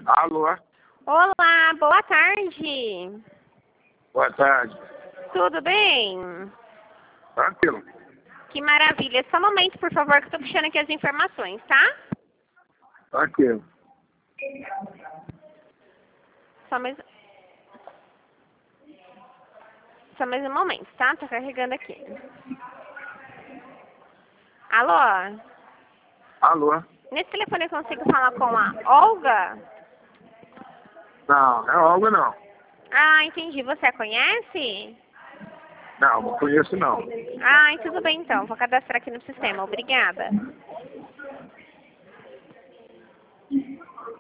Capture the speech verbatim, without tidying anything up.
Alô? Olá, boa tarde. Boa tarde. Tudo bem? Tranquilo. Que maravilha. Só um momento, por favor, que eu tô puxando aqui as informações, tá? Tranquilo. Só mais... Só mais um momento, tá? Tô carregando aqui. Alô? Alô? Nesse telefone eu consigo falar com a Olga? Não, não é Olga não. Ah, entendi. Você a conhece? Não, não conheço não. Ah, tudo bem então. Vou cadastrar aqui no sistema. Obrigada.